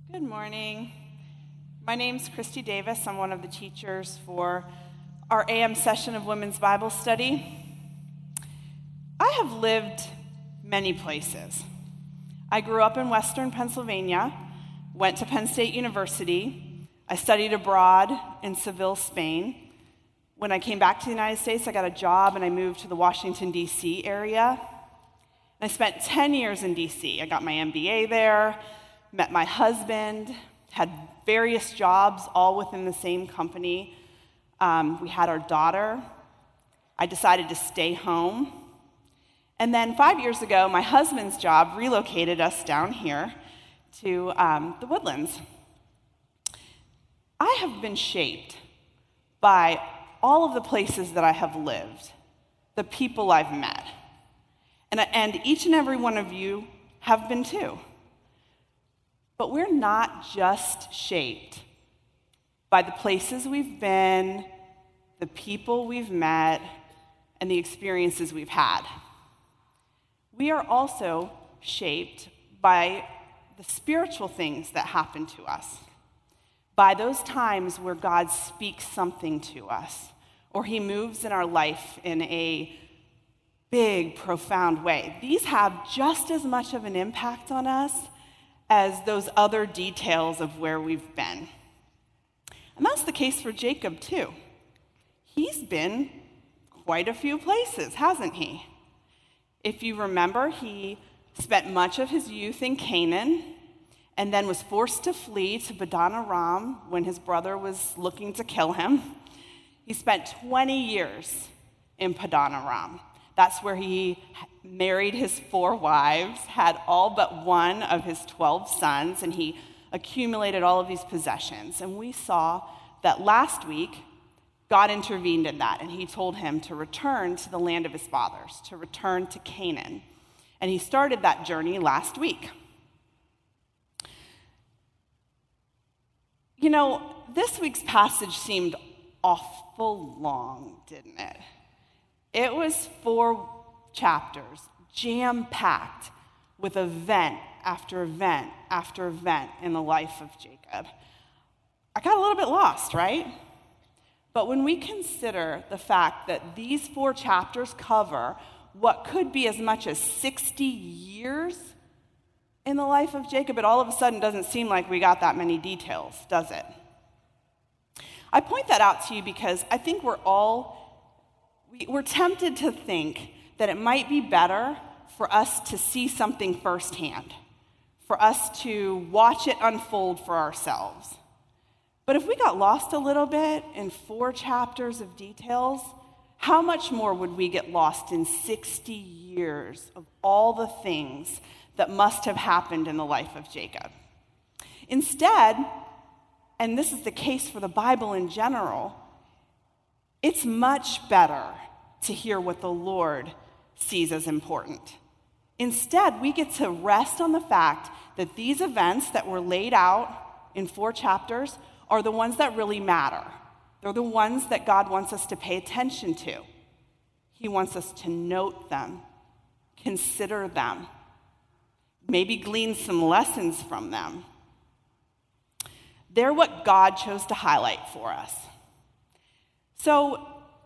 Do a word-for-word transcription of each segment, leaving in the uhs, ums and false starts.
Good morning. My name's Christy Davis. I'm one of the teachers for our A M session of Women's Bible Study. I have lived many places. I grew up in Western Pennsylvania, went to Penn State University. I studied abroad in Seville, Spain. When I came back to the United States, I got a job and I moved to the Washington, D C area. I spent ten years in D C. I got my M B A there, met my husband, had various jobs all within the same company. Um, we had our daughter. I decided to stay home. And then five years ago, my husband's job relocated us down here to um, the Woodlands. I have been shaped by all of the places that I have lived, the people I've met. And, and each and every one of you have been too. But we're not just shaped by the places we've been, the people we've met, and the experiences we've had. We are also shaped by the spiritual things that happen to us, by those times where God speaks something to us, or he moves in our life in a big, profound way. These have just as much of an impact on us as those other details of where we've been. And that's the case for Jacob, too. He's been quite a few places, hasn't he? If you remember, he spent much of his youth in Canaan and then was forced to flee to Padan Aram when his brother was looking to kill him. He spent twenty years in Padan Aram. That's where he married his four wives, had all but one of his twelve sons, and he accumulated all of these possessions. And we saw that last week, God intervened in that, and he told him to return to the land of his fathers, to return to Canaan. And he started that journey last week. You know, this week's passage seemed awful long, didn't it? It was four chapters, jam-packed with event after event after event in the life of Jacob. I got a little bit lost, right? But when we consider the fact that these four chapters cover what could be as much as sixty years in the life of Jacob, it all of a sudden doesn't seem like we got that many details, does it? I point that out to you because I think we're all We're tempted to think that it might be better for us to see something firsthand, for us to watch it unfold for ourselves. But if we got lost a little bit in four chapters of details, how much more would we get lost in sixty years of all the things that must have happened in the life of Jacob? Instead, and this is the case for the Bible in general, it's much better to hear what the Lord sees as important. Instead, we get to rest on the fact that these events that were laid out in four chapters are the ones that really matter. They're the ones that God wants us to pay attention to. He wants us to note them, consider them, maybe glean some lessons from them. They're what God chose to highlight for us. So,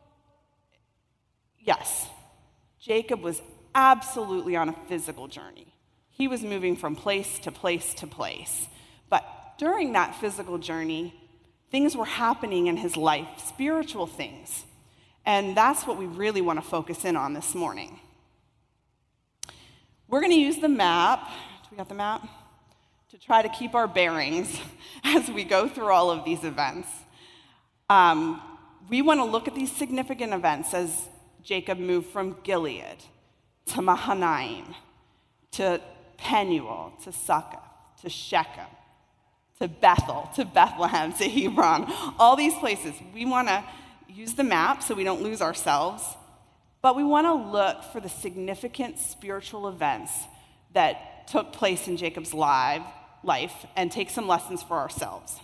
yes, Jacob was absolutely on a physical journey. He was moving from place to place to place. But during that physical journey, things were happening in his life, spiritual things. And that's what we really want to focus in on this morning. We're going to use the map. Do we got the map? To try to keep our bearings as we go through all of these events. Um, We want to look at these significant events as Jacob moved from Gilead to Mahanaim, to Penuel, to Succoth, to Shechem, to Bethel, to Bethlehem, to Hebron, all these places. We want to use the map so we don't lose ourselves, but we want to look for the significant spiritual events that took place in Jacob's life, life and take some lessons for ourselves.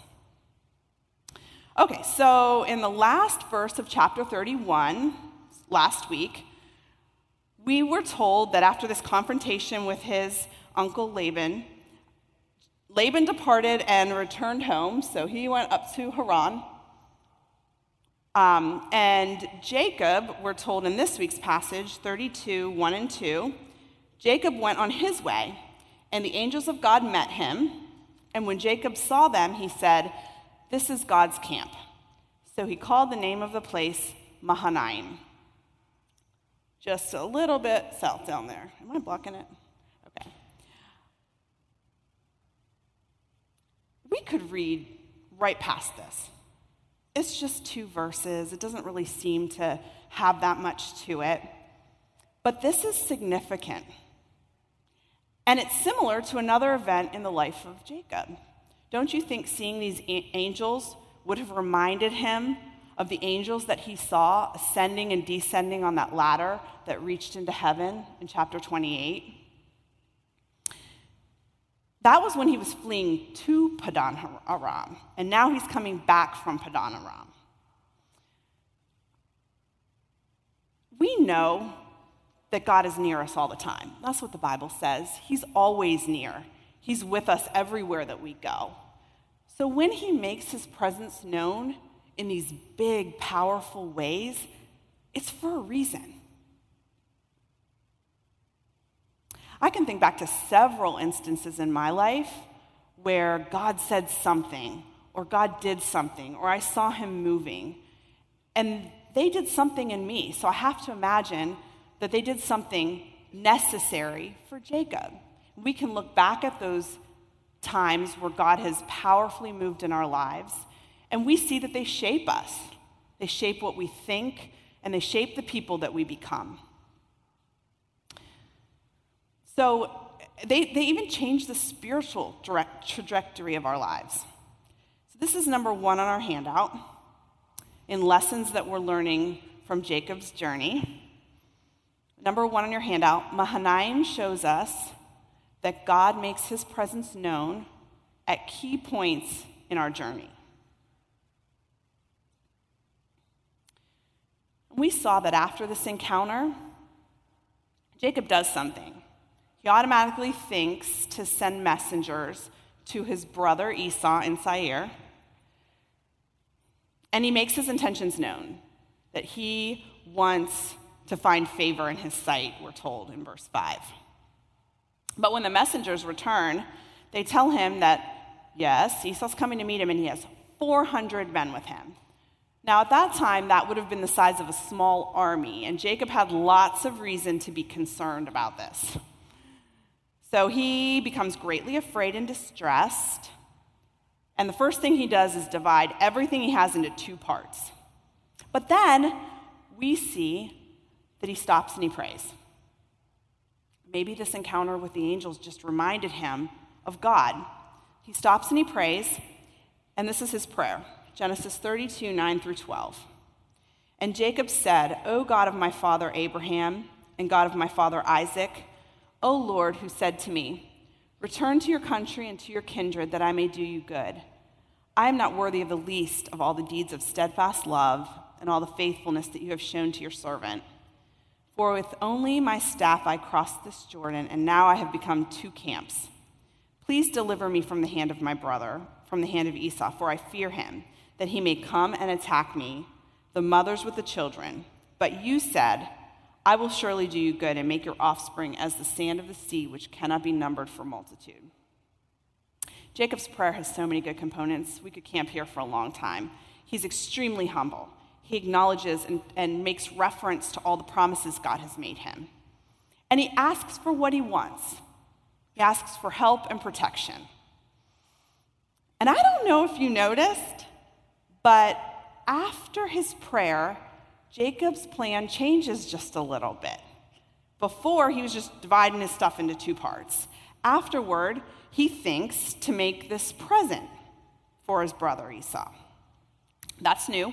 Okay, so in the last verse of chapter thirty-one, last week, we were told that after this confrontation with his uncle Laban, Laban departed and returned home, so he went up to Haran. Um, and Jacob, we're told in this week's passage, thirty-two, one and two, Jacob went on his way, and the angels of God met him. And when Jacob saw them, he said, "This is God's camp." So he called the name of the place Mahanaim. Just a little bit south down there. Am I blocking it? Okay. We could read right past this. It's just two verses. It doesn't really seem to have that much to it. But this is significant. And it's similar to another event in the life of Jacob. Don't you think seeing these angels would have reminded him of the angels that he saw ascending and descending on that ladder that reached into heaven in chapter twenty-eight? That was when he was fleeing to Padan Aram, and now he's coming back from Padan Aram. We know that God is near us all the time. That's what the Bible says. He's always near. He's with us everywhere that we go. So when he makes his presence known in these big, powerful ways, it's for a reason. I can think back to several instances in my life where God said something, or God did something, or I saw him moving, and they did something in me. So I have to imagine that they did something necessary for Jacob. We can look back at those times where God has powerfully moved in our lives, and we see that they shape us. They shape what we think, and they shape the people that we become. So they, they even change the spiritual direct trajectory of our lives. So this is number one on our handout in lessons that we're learning from Jacob's journey. Number one on your handout, Mahanaim shows us that God makes his presence known at key points in our journey. We saw that after this encounter, Jacob does something. He automatically thinks to send messengers to his brother Esau in Seir, and he makes his intentions known, that he wants to find favor in his sight, we're told in verse five. But when the messengers return, they tell him that, yes, Esau's coming to meet him, and he has four hundred men with him. Now, at that time, that would have been the size of a small army, and Jacob had lots of reason to be concerned about this. So he becomes greatly afraid and distressed, and the first thing he does is divide everything he has into two parts. But then we see that he stops and he prays. Maybe this encounter with the angels just reminded him of God. He stops and he prays, and this is his prayer, Genesis thirty-two, nine through twelve. And Jacob said, "O God of my father Abraham and God of my father Isaac, O Lord, who said to me, 'Return to your country and to your kindred, that I may do you good.' I am not worthy of the least of all the deeds of steadfast love and all the faithfulness that you have shown to your servant. For with only my staff I crossed this Jordan, and now I have become two camps. Please deliver me from the hand of my brother, from the hand of Esau, for I fear him, that he may come and attack me, the mothers with the children. But you said, I will surely do you good and make your offspring as the sand of the sea, which cannot be numbered for multitude." Jacob's prayer has so many good components. We could camp here for a long time. He's extremely humble. He acknowledges and, and makes reference to all the promises God has made him. And he asks for what he wants. He asks for help and protection. And I don't know if you noticed, but after his prayer, Jacob's plan changes just a little bit. Before, he was just dividing his stuff into two parts. Afterward, he thinks to make this present for his brother Esau. That's new.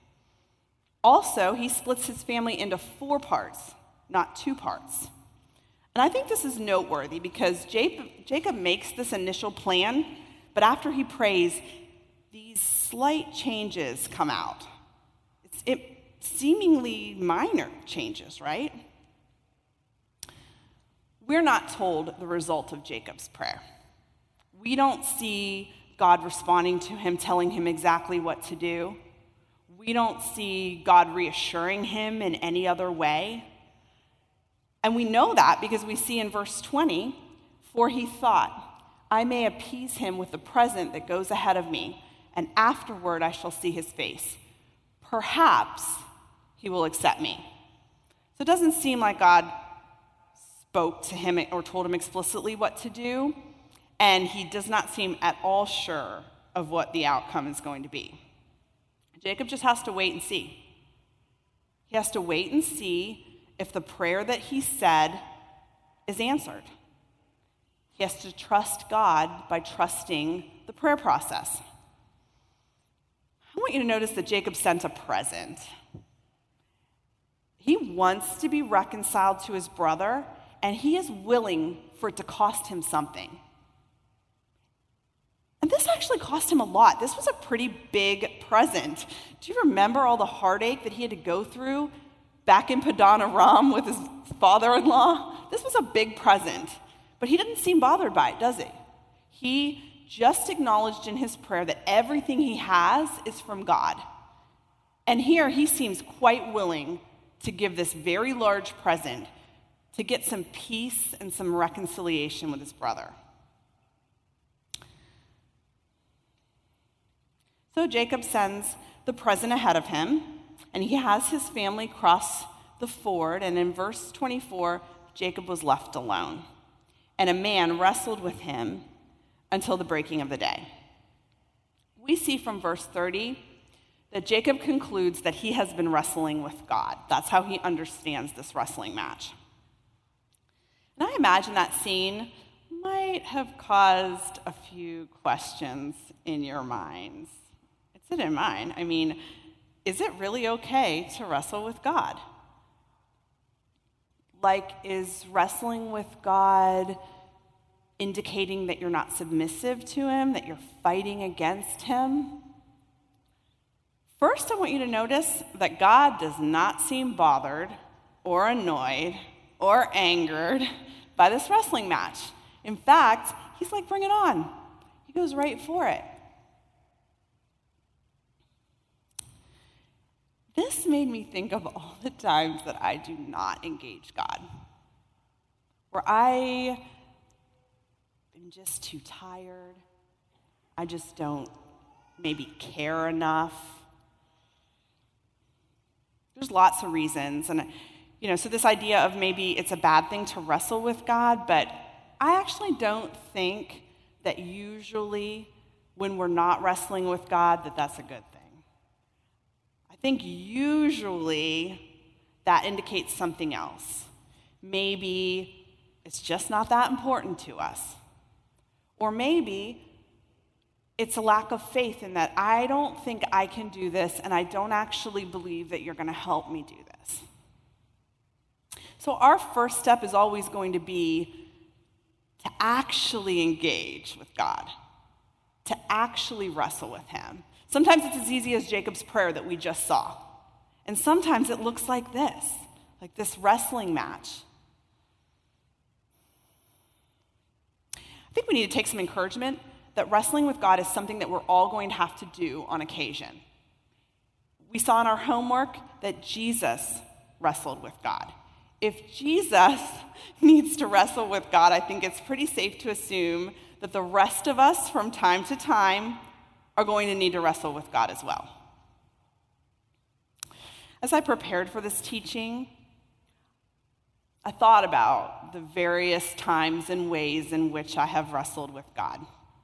Also, he splits his family into four parts, not two parts. And I think this is noteworthy because Jacob makes this initial plan, but after he prays, these slight changes come out. It's, it seemingly minor changes, right? We're not told the result of Jacob's prayer. We don't see God responding to him, telling him exactly what to do. We don't see God reassuring him in any other way. And we know that because we see in verse twenty, for he thought, I may appease him with the present that goes ahead of me, and afterward I shall see his face. Perhaps he will accept me. So it doesn't seem like God spoke to him or told him explicitly what to do, and he does not seem at all sure of what the outcome is going to be. Jacob just has to wait and see. He has to wait and see if the prayer that he said is answered. He has to trust God by trusting the prayer process. I want you to notice that Jacob sent a present. He wants to be reconciled to his brother, and he is willing for it to cost him something. And this actually cost him a lot. This was a pretty big present. Do you remember all the heartache that he had to go through back in Padan Aram with his father-in-law? This was a big present. But he didn't seem bothered by it, does he? He just acknowledged in his prayer that everything he has is from God. And here he seems quite willing to give this very large present to get some peace and some reconciliation with his brother. So Jacob sends the present ahead of him, and he has his family cross the ford, and in verse twenty-four, Jacob was left alone, and a man wrestled with him until the breaking of the day. We see from verse thirty that Jacob concludes that he has been wrestling with God. That's how he understands this wrestling match. And I imagine that scene might have caused a few questions in your minds. It's in mine. I mean, is it really okay to wrestle with God? Like, is wrestling with God indicating that you're not submissive to him, that you're fighting against him? First, I want you to notice that God does not seem bothered or annoyed or angered by this wrestling match. In fact, he's like, bring it on. He goes right for it. This made me think of all the times that I do not engage God, where I am just too tired. I just don't maybe care enough. There's lots of reasons. And, you know, so this idea of maybe it's a bad thing to wrestle with God, but I actually don't think that usually when we're not wrestling with God, that that's a good thing. I think usually that indicates something else. Maybe it's just not that important to us. Or maybe it's a lack of faith in that I don't think I can do this, and I don't actually believe that you're going to help me do this. So our first step is always going to be to actually engage with God, to actually wrestle with him. Sometimes it's as easy as Jacob's prayer that we just saw. And sometimes it looks like this, like this wrestling match. I think we need to take some encouragement that wrestling with God is something that we're all going to have to do on occasion. We saw in our homework that Jesus wrestled with God. If Jesus needs to wrestle with God, I think it's pretty safe to assume that the rest of us from time to time are going to need to wrestle with God as well. As I prepared for this teaching, I thought about the various times and ways in which I have wrestled with God.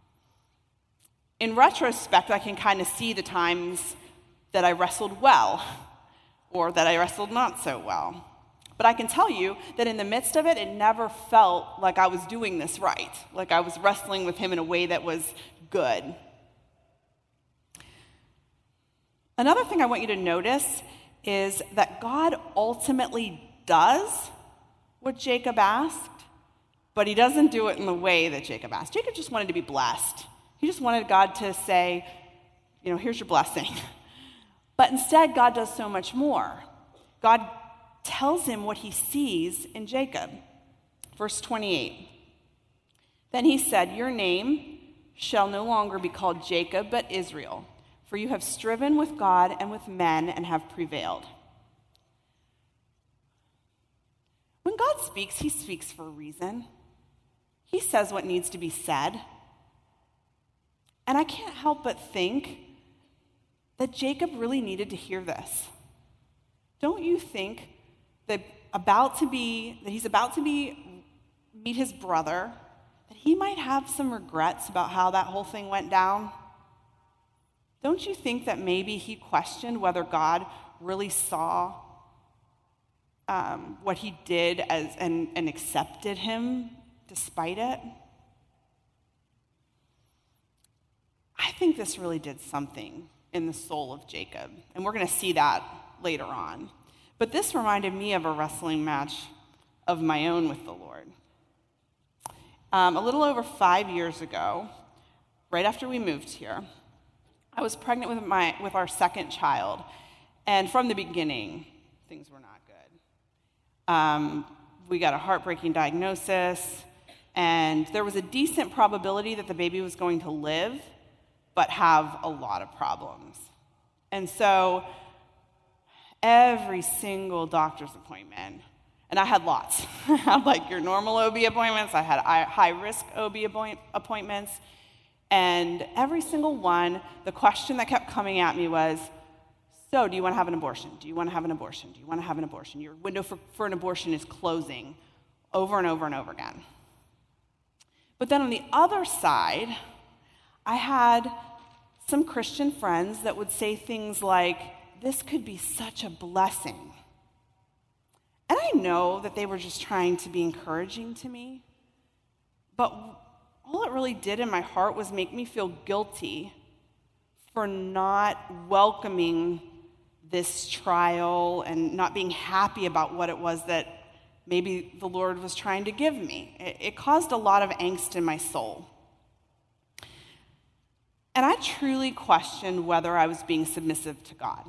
In retrospect, I can kind of see the times that I wrestled well or that I wrestled not so well. But I can tell you that in the midst of it, it never felt like I was doing this right, like I was wrestling with him in a way that was good. Another thing I want you to notice is that God ultimately does what Jacob asked, but he doesn't do it in the way that Jacob asked. Jacob just wanted to be blessed. He just wanted God to say, you know, here's your blessing. But instead, God does so much more. God tells him what he sees in Jacob. Verse twenty-eight. Then he said, your name shall no longer be called Jacob, but Israel, for you have striven with God and with men and have prevailed. When God speaks, he speaks for a reason. He says what needs to be said. And I can't help but think that Jacob really needed to hear this. Don't you think that about to be that he's about to be meet his brother, that he might have some regrets about how that whole thing went down? Don't you think that maybe he questioned whether God really saw um, what he did as and, and accepted him despite it? I think this really did something in the soul of Jacob, and we're going to see that later on. But this reminded me of a wrestling match of my own with the Lord. Um, a little over five years ago, right after we moved here, I was pregnant with my with our second child, and from the beginning, things were not good. Um, we got a heartbreaking diagnosis, and there was a decent probability that the baby was going to live, but have a lot of problems. And so every single doctor's appointment, and I had lots. I had like your normal O B appointments, I had high-risk O B appointments, and every single one, the question that kept coming at me was, so do you want to have an abortion? Do you want to have an abortion? Do you want to have an abortion? Your window for, for an abortion is closing over and over and over again. But then on the other side, I had some Christian friends that would say things like, this could be such a blessing. And I know that they were just trying to be encouraging to me, but all it really did in my heart was make me feel guilty for not welcoming this trial and not being happy about what it was that maybe the Lord was trying to give me. It, it caused a lot of angst in my soul. And I truly questioned whether I was being submissive to God.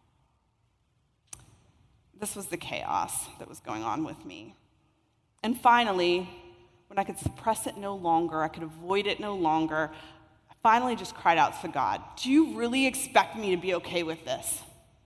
This was the chaos that was going on with me. And finally, when I could suppress it no longer, I could avoid it no longer, I finally just cried out to God, do you really expect me to be okay with this?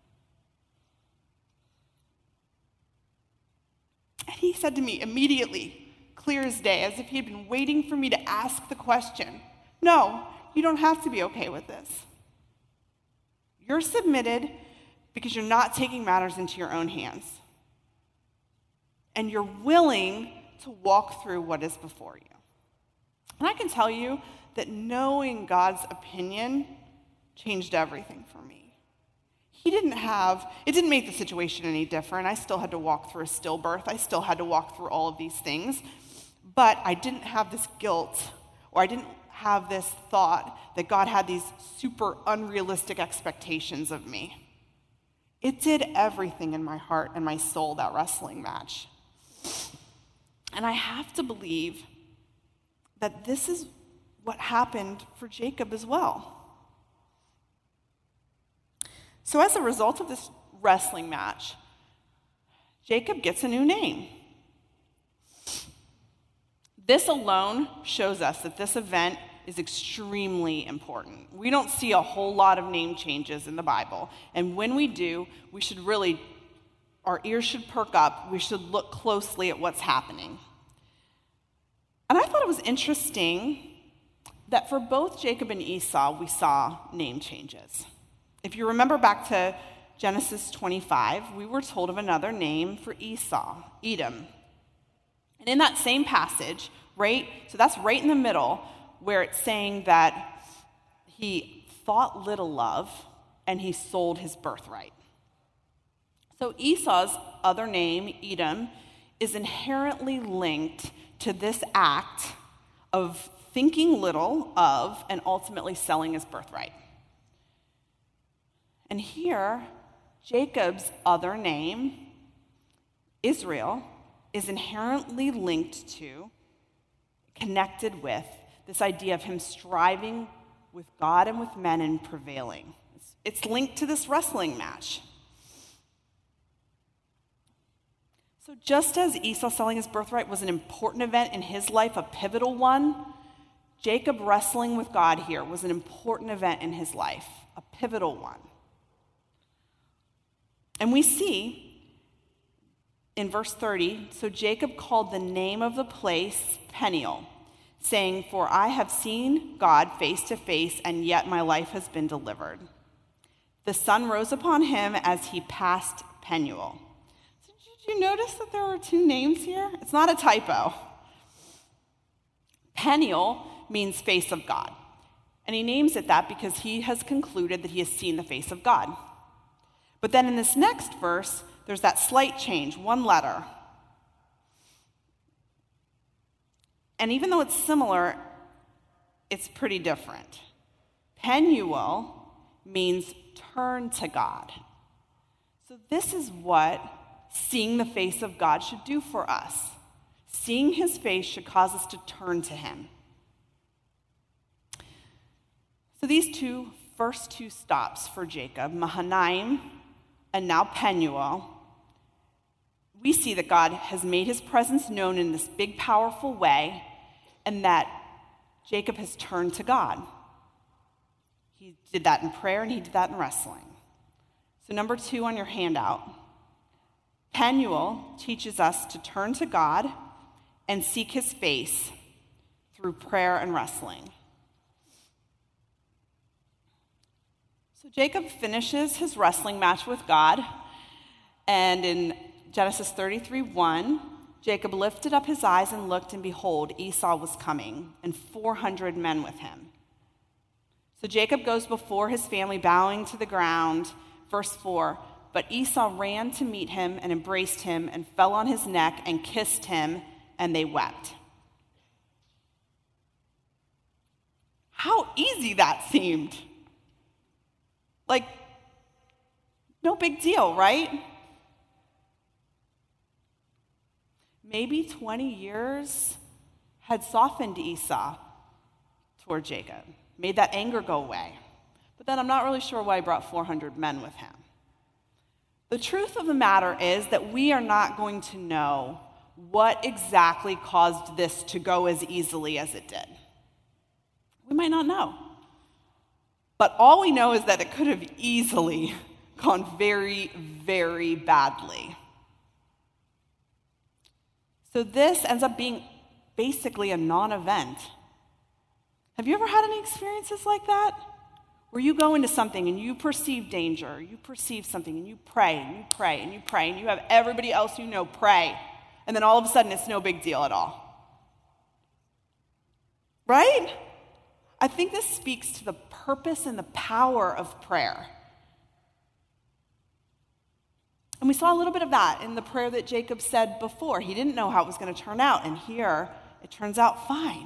And he said to me immediately, clear as day, as if he had been waiting for me to ask the question, no, you don't have to be okay with this. You're submitted because you're not taking matters into your own hands. And you're willing to walk through what is before you. And I can tell you that knowing God's opinion changed everything for me. He didn't have, it didn't make the situation any different. I still had to walk through a stillbirth. I still had to walk through all of these things. But I didn't have this guilt, or I didn't have this thought that God had these super unrealistic expectations of me. It did everything in my heart and my soul, that wrestling match. And I have to believe that this is what happened for Jacob as well. So as a result of this wrestling match, Jacob gets a new name. This alone shows us that this event is extremely important. We don't see a whole lot of name changes in the Bible. And when we do, we should really, our ears should perk up. We should look closely at what's happening. And I thought it was interesting that for both Jacob and Esau, we saw name changes. If you remember back to Genesis twenty-five, we were told of another name for Esau, Edom. And in that same passage, right, so that's right in the middle, where it's saying that he thought little of and he sold his birthright. So Esau's other name, Edom, is inherently linked to this act of thinking little of and ultimately selling his birthright. And here, Jacob's other name, Israel, is inherently linked to, connected with, this idea of him striving with God and with men and prevailing. It's, it's linked to this wrestling match. So just as Esau selling his birthright was an important event in his life, a pivotal one, Jacob wrestling with God here was an important event in his life, a pivotal one. And we see in verse thirty, so Jacob called the name of the place Peniel, saying, "For I have seen God face to face, and yet my life has been delivered." The sun rose upon him as he passed Penuel. So did you notice that there were two names here? It's not a typo. Peniel means face of God. And he names it that because he has concluded that he has seen the face of God. But then in this next verse, there's that slight change, one letter. And even though it's similar, it's pretty different. Penuel means turn to God. So this is what seeing the face of God should do for us. Seeing his face should cause us to turn to him. So these two first two stops for Jacob, Mahanaim and now Penuel, we see that God has made his presence known in this big, powerful way, and that Jacob has turned to God. He did that in prayer, and he did that in wrestling. So number two on your handout, Penuel teaches us to turn to God and seek his face through prayer and wrestling. So Jacob finishes his wrestling match with God, and in Genesis thirty-three one, Jacob lifted up his eyes and looked, and behold, Esau was coming, and four hundred men with him. So Jacob goes before his family, bowing to the ground. Verse four, but Esau ran to meet him and embraced him and fell on his neck and kissed him, and they wept. How easy that seemed. Like, no big deal, right? Maybe twenty years had softened Esau toward Jacob, made that anger go away. But then I'm not really sure why he brought four hundred men with him. The truth of the matter is that we are not going to know what exactly caused this to go as easily as it did. We might not know. But all we know is that it could have easily gone very, very badly. So this ends up being basically a non-event. Have you ever had any experiences like that? Where you go into something and you perceive danger, you perceive something and you pray and you pray and you pray and you have everybody else you know pray, and then all of a sudden it's no big deal at all. Right? I think this speaks to the purpose and the power of prayer. And we saw a little bit of that in the prayer that Jacob said before. He didn't know how it was going to turn out, and here it turns out fine.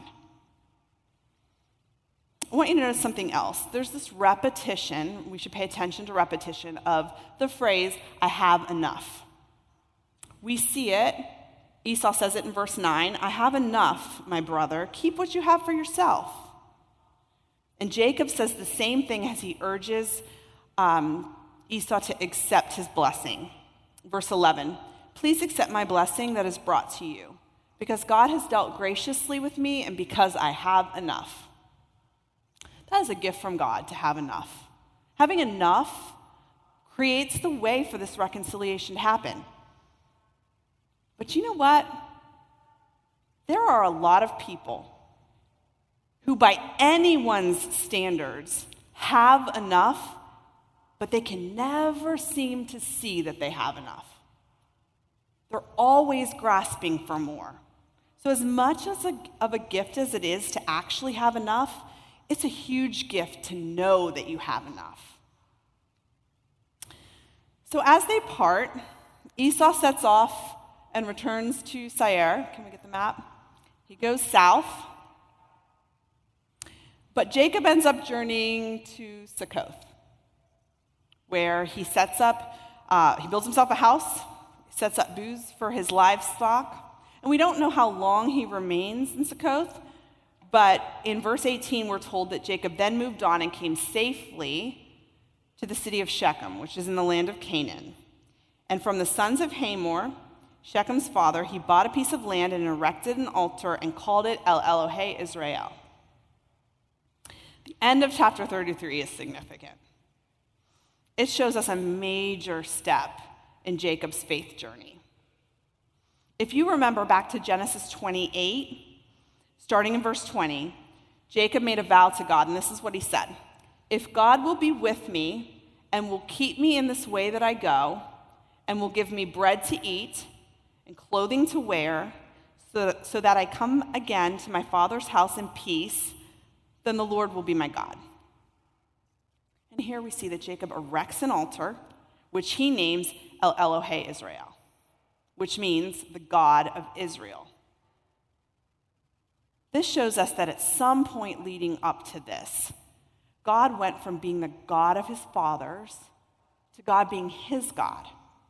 I want you to notice something else. There's this repetition, we should pay attention to repetition, of the phrase, I have enough. We see it, Esau says it in verse nine, I have enough, my brother, keep what you have for yourself. And Jacob says the same thing as he urges um, Esau to accept his blessing. Verse eleven, please accept my blessing that is brought to you, because God has dealt graciously with me and because I have enough. That is a gift from God, to have enough. Having enough creates the way for this reconciliation to happen. But you know what? There are a lot of people who, by anyone's standards, have enough, but they can never seem to see that they have enough. They're always grasping for more. So as much as a, of a gift as it is to actually have enough, it's a huge gift to know that you have enough. So as they part, Esau sets off and returns to Seir. Can we get the map? He goes south. But Jacob ends up journeying to Succoth, where he sets up, uh, he builds himself a house, sets up booths for his livestock. And we don't know how long he remains in Succoth, but in verse eighteen, we're told that Jacob then moved on and came safely to the city of Shechem, which is in the land of Canaan. And from the sons of Hamor, Shechem's father, he bought a piece of land and erected an altar and called it El Elohe Israel. The end of chapter thirty-three is significant. It shows us a major step in Jacob's faith journey. If you remember back to Genesis twenty-eight, starting in verse twenty, Jacob made a vow to God, and this is what he said. If God will be with me and will keep me in this way that I go, and will give me bread to eat and clothing to wear, so, so that I come again to my father's house in peace, then the Lord will be my God. And here we see that Jacob erects an altar, which he names El Elohe Israel, which means the God of Israel. This shows us that at some point leading up to this, God went from being the God of his fathers to God being his God.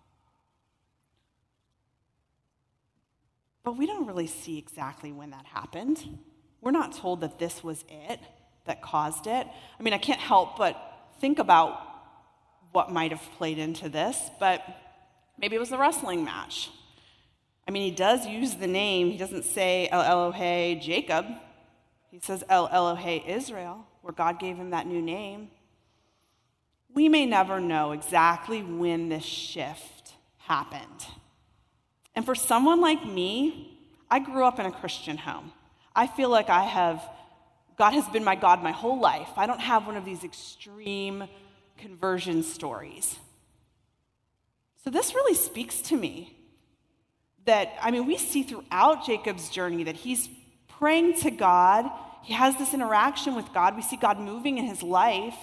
But we don't really see exactly when that happened. We're not told that this was it that caused it. I mean, I can't help but think about what might have played into this, but maybe it was a wrestling match. I mean, he does use the name. He doesn't say El Elohe Jacob. He says El Elohe Israel, where God gave him that new name. We may never know exactly when this shift happened. And for someone like me, I grew up in a Christian home. I feel like I have, God has been my God my whole life. I don't have one of these extreme conversion stories. So this really speaks to me. That, I mean, we see throughout Jacob's journey that he's praying to God. He has this interaction with God. We see God moving in his life.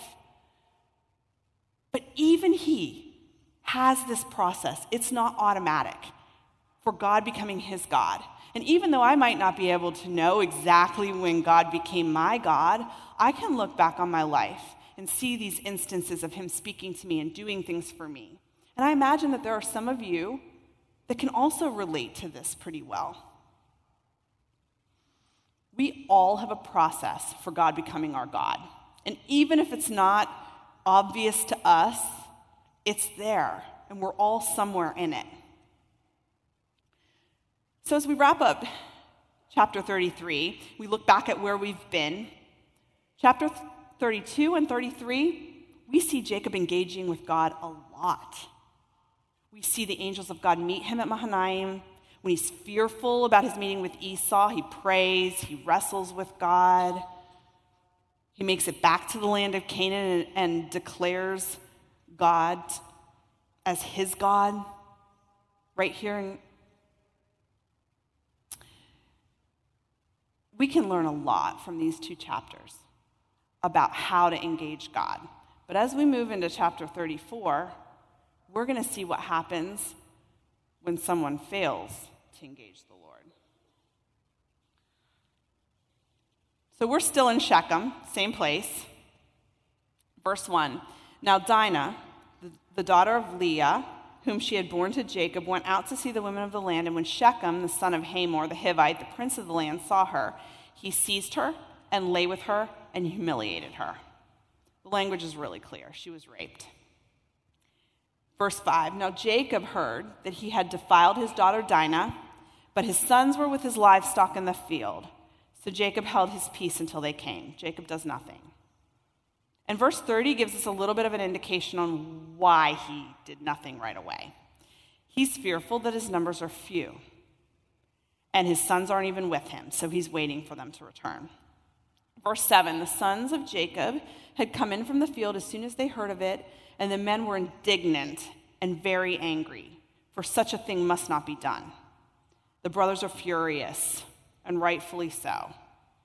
But even he has this process. It's not automatic for God becoming his God. And even though I might not be able to know exactly when God became my God, I can look back on my life and see these instances of him speaking to me and doing things for me. And I imagine that there are some of you that can also relate to this pretty well. We all have a process for God becoming our God. And even if it's not obvious to us, it's there, and we're all somewhere in it. So as we wrap up chapter thirty-three, we look back at where we've been. Chapter thirty-two and thirty-three, we see Jacob engaging with God a lot. We see the angels of God meet him at Mahanaim. When he's fearful about his meeting with Esau, he prays, he wrestles with God. He makes it back to the land of Canaan and, and declares God as his God right here. In... We can learn a lot from these two chapters about how to engage God. But as we move into chapter thirty-four, we're going to see what happens when someone fails to engage the Lord. So we're still in Shechem, same place. Verse one, now Dinah, the, the daughter of Leah, whom she had borne to Jacob, went out to see the women of the land, and when Shechem, the son of Hamor, the Hivite, the prince of the land, saw her, he seized her and lay with her and humiliated her. The language is really clear. She was raped. Verse five, now Jacob heard that he had defiled his daughter Dinah, but his sons were with his livestock in the field. So Jacob held his peace until they came. Jacob does nothing. And verse thirty gives us a little bit of an indication on why he did nothing right away. He's fearful that his numbers are few, and his sons aren't even with him, so he's waiting for them to return. Verse seven, the sons of Jacob had come in from the field as soon as they heard of it, and the men were indignant and very angry, for such a thing must not be done. The brothers are furious, and rightfully so.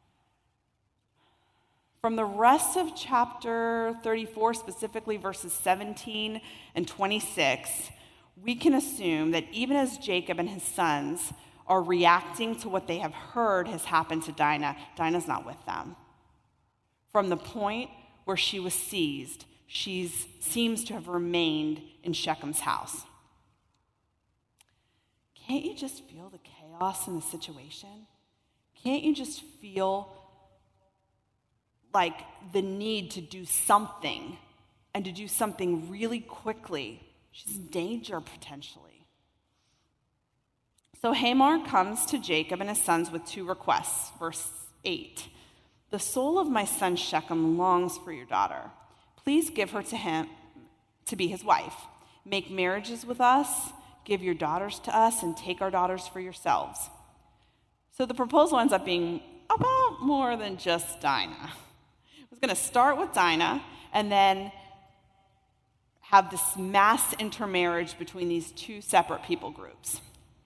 From the rest of chapter thirty-four, specifically verses seventeen and twenty-six, we can assume that even as Jacob and his sons are reacting to what they have heard has happened to Dinah, Dinah's not with them. From the point where she was seized, she seems to have remained in Shechem's house. Can't you just feel the chaos in the situation? Can't you just feel like the need to do something and to do something really quickly? She's in danger potentially. So Hamor comes to Jacob and his sons with two requests. Verse eight. The soul of my son Shechem longs for your daughter. Please give her to him to be his wife. Make marriages with us, give your daughters to us, and take our daughters for yourselves." So the proposal ends up being about more than just Dinah. It was going to start with Dinah and then have this mass intermarriage between these two separate people groups.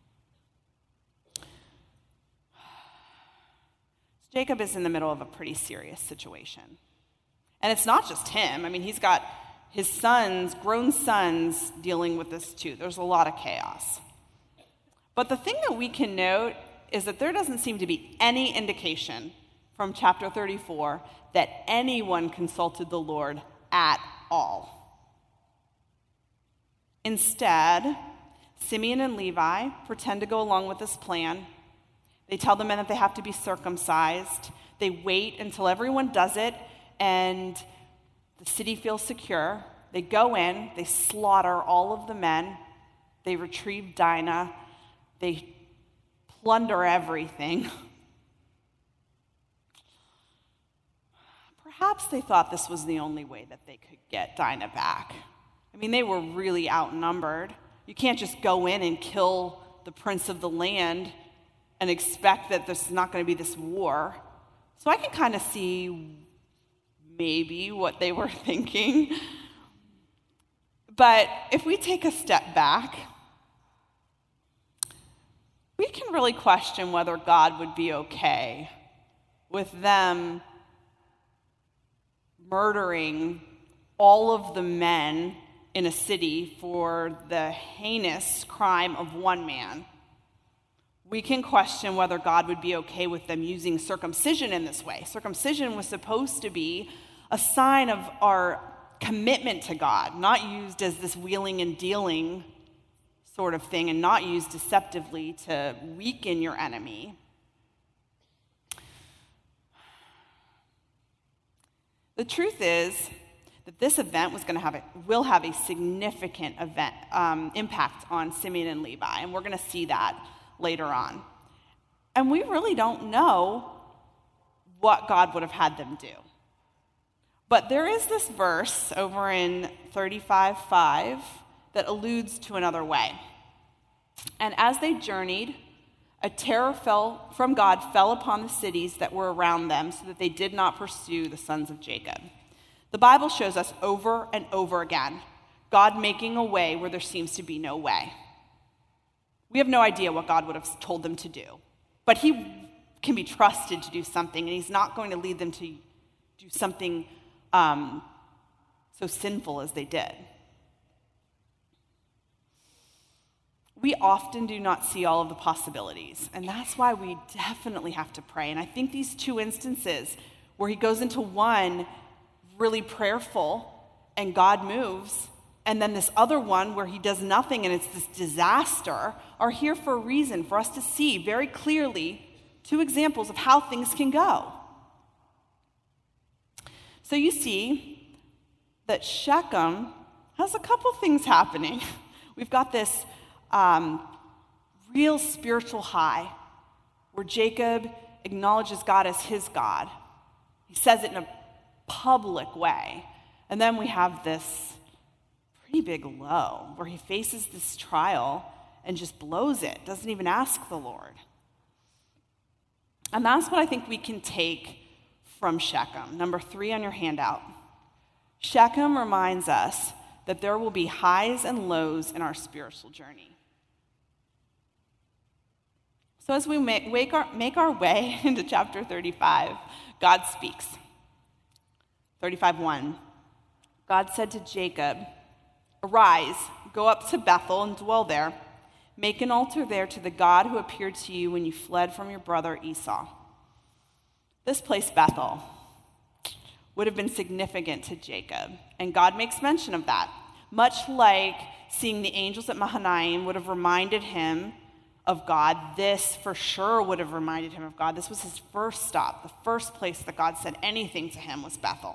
Jacob is in the middle of a pretty serious situation. And it's not just him. I mean, he's got his sons, grown sons, dealing with this too. There's a lot of chaos. But the thing that we can note is that there doesn't seem to be any indication from chapter thirty-four that anyone consulted the Lord at all. Instead, Simeon and Levi pretend to go along with this plan. They tell the men that they have to be circumcised. They wait until everyone does it and the city feels secure. They go in, they slaughter all of the men. They retrieve Dinah. They plunder everything. Perhaps they thought this was the only way that they could get Dinah back. I mean, they were really outnumbered. You can't just go in and kill the prince of the land and expect that there's not going to be this war. So I can kind of see maybe what they were thinking. But if we take a step back, we can really question whether God would be okay with them murdering all of the men in a city for the heinous crime of one man. We can question whether God would be okay with them using circumcision in this way. Circumcision was supposed to be a sign of our commitment to God, not used as this wheeling and dealing sort of thing, and not used deceptively to weaken your enemy. The truth is that this event was going to have a, will have a significant event um, impact on Simeon and Levi, and we're going to see that later on. And we really don't know what God would have had them do. But there is this verse over in thirty-five five that alludes to another way. And as they journeyed, a terror fell from God fell upon the cities that were around them, so that they did not pursue the sons of Jacob. The Bible shows us over and over again God making a way where there seems to be no way. We have no idea what God would have told them to do, but he can be trusted to do something, and he's not going to lead them to do something um, so sinful as they did. We often do not see all of the possibilities, and that's why we definitely have to pray. And I think these two instances where he goes into one really prayerful and God moves, and then this other one where he does nothing and it's this disaster, are here for a reason, for us to see very clearly two examples of how things can go. So you see that Shechem has a couple things happening. We've got this um, real spiritual high where Jacob acknowledges God as his God. He says it in a public way. And then we have this pretty big low where he faces this trial and just blows it, doesn't even ask the Lord. And that's what I think we can take from Shechem. Number three on your handout. Shechem reminds us that there will be highs and lows in our spiritual journey. So as we make our, make our way into chapter thirty-five, God speaks. thirty-five one. God said to Jacob, "Arise, go up to Bethel and dwell there. Make an altar there to the God who appeared to you when you fled from your brother Esau." This place, Bethel, would have been significant to Jacob, and God makes mention of that. Much like seeing the angels at Mahanaim would have reminded him of God, this for sure would have reminded him of God. This was his first stop. The first place that God said anything to him was Bethel.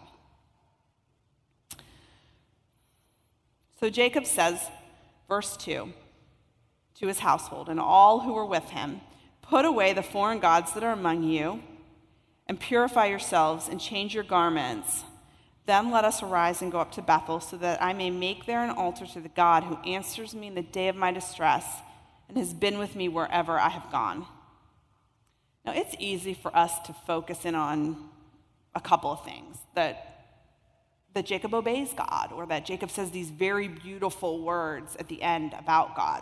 So Jacob says, verse two, to his household and all who were with him, "Put away the foreign gods that are among you, and purify yourselves and change your garments. Then let us arise and go up to Bethel, so that I may make there an altar to the God who answers me in the day of my distress and has been with me wherever I have gone." Now, it's easy for us to focus in on a couple of things, that, that Jacob obeys God, or that Jacob says these very beautiful words at the end about God.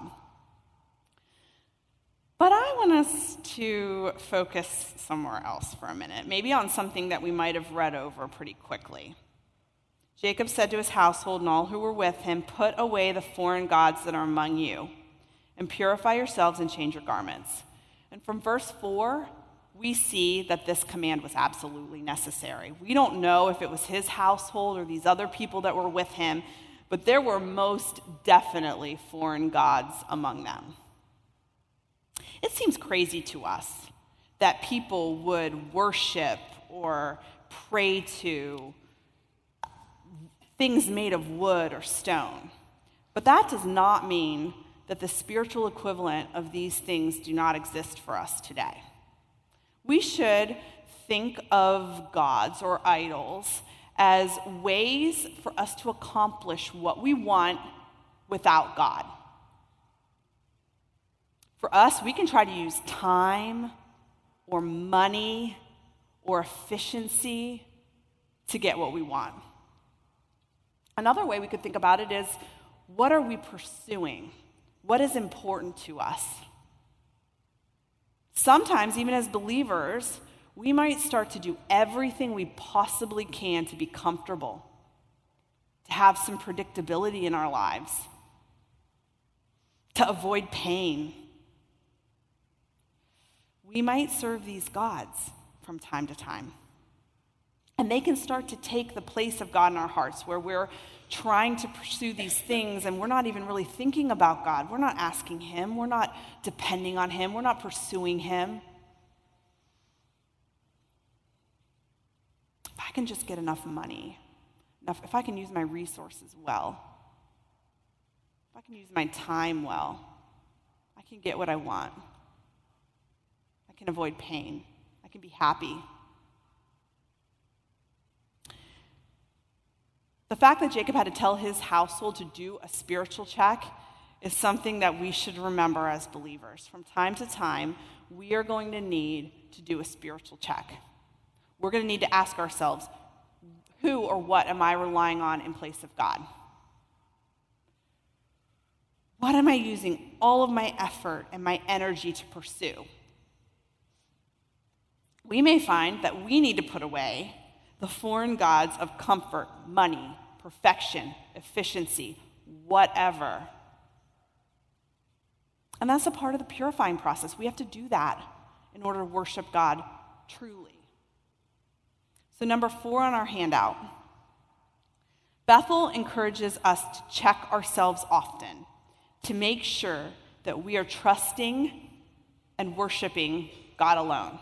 But I want us to focus somewhere else for a minute, maybe on something that we might have read over pretty quickly. Jacob said to his household and all who were with him, "Put away the foreign gods that are among you, and purify yourselves and change your garments." And from verse four, we see that this command was absolutely necessary. We don't know if it was his household or these other people that were with him, but there were most definitely foreign gods among them. It seems crazy to us that people would worship or pray to things made of wood or stone. But that does not mean that the spiritual equivalent of these things do not exist for us today. We should think of gods or idols as ways for us to accomplish what we want without God. For us, we can try to use time or money or efficiency to get what we want. Another way we could think about it is, what are we pursuing? What is important to us? Sometimes, even as believers, we might start to do everything we possibly can to be comfortable, to have some predictability in our lives, to avoid pain. We might serve these gods from time to time. And they can start to take the place of God in our hearts, where we're trying to pursue these things and we're not even really thinking about God. We're not asking him. We're not depending on him. We're not pursuing him. If I can just get enough money, enough, if I can use my resources well, if I can use my time well, I can get what I want. I can avoid pain. I can be happy. The fact that Jacob had to tell his household to do a spiritual check is something that we should remember as believers. From time to time, we are going to need to do a spiritual check. We're going to need to ask ourselves, who or what am I relying on in place of God? What am I using all of my effort and my energy to pursue? We may find that we need to put away the foreign gods of comfort, money, perfection, efficiency, whatever. And that's a part of the purifying process. We have to do that in order to worship God truly. So number four on our handout, Bethel encourages us to check ourselves often to make sure that we are trusting and worshiping God alone.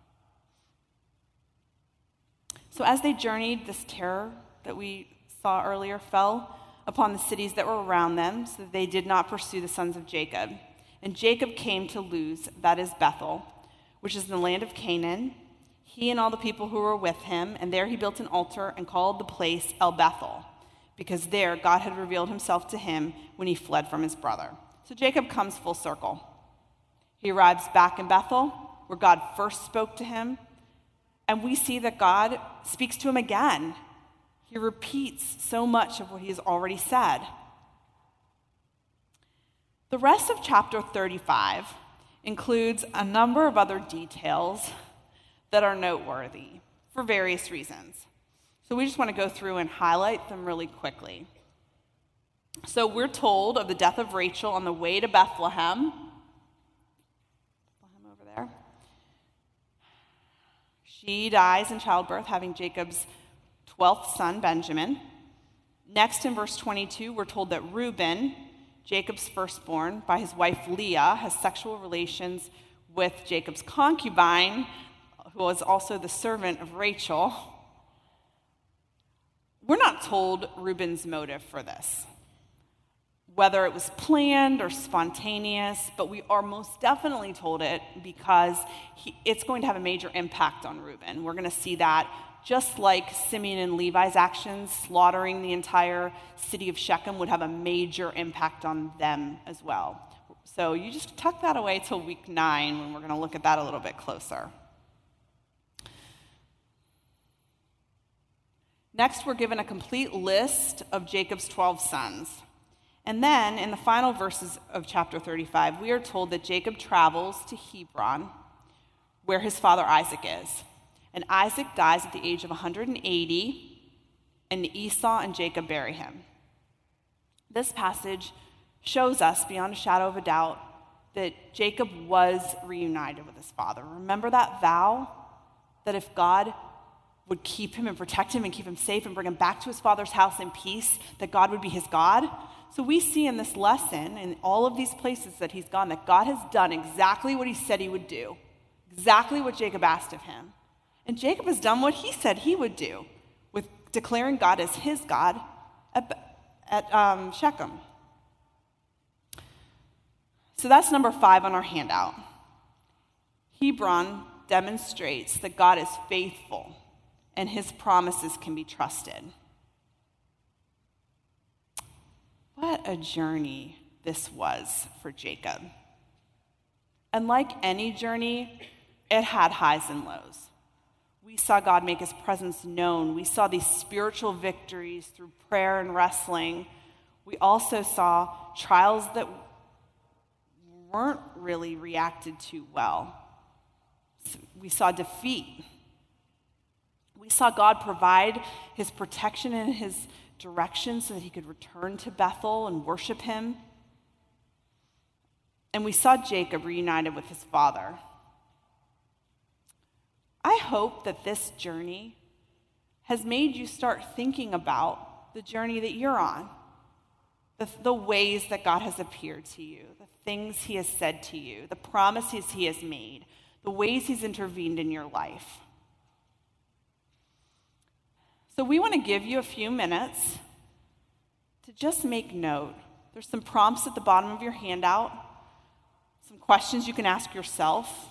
So as they journeyed, this terror that we saw earlier fell upon the cities that were around them, so that they did not pursue the sons of Jacob. And Jacob came to Luz, that is Bethel, which is in the land of Canaan, he and all the people who were with him, and there he built an altar and called the place El Bethel, because there God had revealed himself to him when he fled from his brother. So Jacob comes full circle. He arrives back in Bethel, where God first spoke to him, and we see that God speaks to him again. He repeats so much of what he has already said. The rest of chapter thirty-five includes a number of other details that are noteworthy for various reasons. So we just want to go through and highlight them really quickly. So we're told of the death of Rachel on the way to Bethlehem. Bethlehem over there. She dies in childbirth, having Jacob's twelfth son, Benjamin. Next, in verse twenty-two, we're told that Reuben, Jacob's firstborn, by his wife Leah, has sexual relations with Jacob's concubine, who was also the servant of Rachel. We're not told Reuben's motive for this. whether it was planned or spontaneous, but we are most definitely told it because he, it's going to have a major impact on Reuben. We're going to see that just like Simeon and Levi's actions, slaughtering the entire city of Shechem would have a major impact on them as well. So you just tuck that away till week nine when we're going to look at that a little bit closer. Next, we're given a complete list of Jacob's twelve sons. And then, in the final verses of chapter thirty-five, we are told that Jacob travels to Hebron, where his father Isaac is. And Isaac dies at the age of one hundred eighty, and Esau and Jacob bury him. This passage shows us, beyond a shadow of a doubt, that Jacob was reunited with his father. Remember that vow? That if God would keep him and protect him and keep him safe and bring him back to his father's house in peace, that God would be his God? So we see in this lesson, in all of these places that he's gone, that God has done exactly what he said he would do, exactly what Jacob asked of him. And Jacob has done what he said he would do, with declaring God as his God at, at um, Shechem. So that's number five on our handout. Hebron demonstrates that God is faithful and his promises can be trusted. What a journey this was for Jacob. And like any journey, it had highs and lows. We saw God make his presence known. We saw these spiritual victories through prayer and wrestling. We also saw trials that weren't really reacted to well. We saw defeat. We saw God provide his protection and his direction so that he could return to Bethel and worship him. And we saw Jacob reunited with his father. I hope that this journey has made you start thinking about the journey that you're on, the, the ways that God has appeared to you, the things he has said to you, the promises he has made, the ways he's intervened in your life. So we want to give you a few minutes to just make note. There's some prompts at the bottom of your handout, some questions you can ask yourself.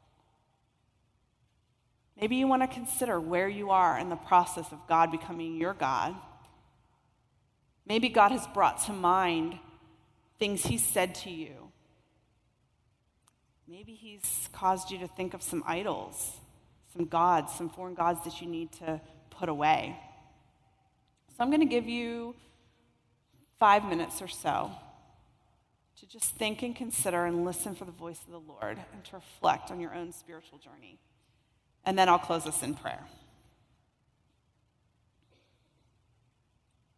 Maybe you want to consider where you are in the process of God becoming your God. Maybe God has brought to mind things he's said to you. Maybe he's caused you to think of some idols, some gods, some foreign gods that you need to put away. So I'm going to give you five minutes or so to just think and consider and listen for the voice of the Lord and to reflect on your own spiritual journey. And then I'll close us in prayer.